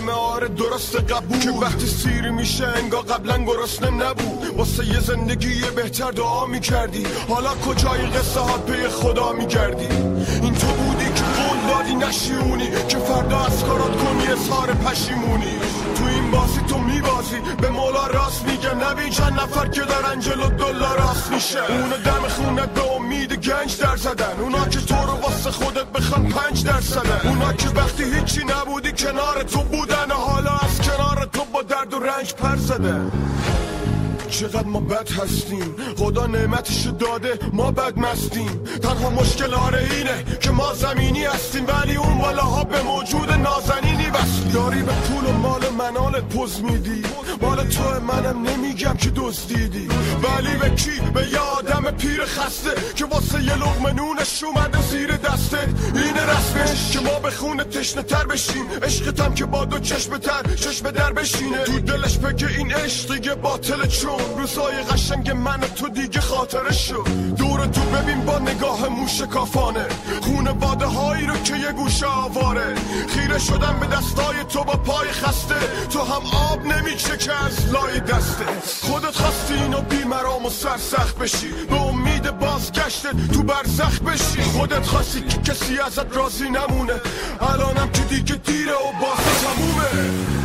همه آره درست قبول که وقتی سیری میشه انگار قبلا گرسنه نبود واسه یه زندگی بهتر دعا میکردی حالا کجای قصه ها پی خدا میگردی این تو بودی که قول دادی نشیونی که فردا از کارات کنی اظهار پشیمونی تو این بازی تو میبازی به مولا راست میگه نبین چند نفر که دارن جلو دلار راست میشه اونو دم خونت به امید گنج در زدن اونا که تو رو واسه خودت بخوان 5% اونا که وقتی هیچی نبودی کنار تو بودن حالا از کنار تو با درد و رنج پر زدن چقدر ما بد هستیم خدا نعمتشو داده ما بد مستیم تنها مشکل آره اینه که ما زمینی هستیم ولی اون بالاها به موجود نازنینی بس یاری به پول و مال منالت پوز میدی مال تو منم نمیگم که دزدیدی ولی به کی؟ به یه آدم پیر خسته که واسه یه لقمه نونش اومده زیر دستت اینه رسمش که ما به خونه تشنه تر بشیم عشقتم که با دو چشم تر چشم در بشینه تو دلش بگه این عشق دیگه باطل چون روزای قشنگ من تو دیگه خاطره شد دور تو ببین با نگاه موشکافانه خونه باده هایی رو که یه گوشه آواره خیره شدم به دستای تو با پای خسته تو هم آب نمیچه که از لای دسته خودت خواستی اینو بیمرام و سرسخت بشی به امید بازگشتت تو برزخ بشی خودت خواستی که کسی ازت راضی نمونه الانم که دیگه دیره و بازی تمومه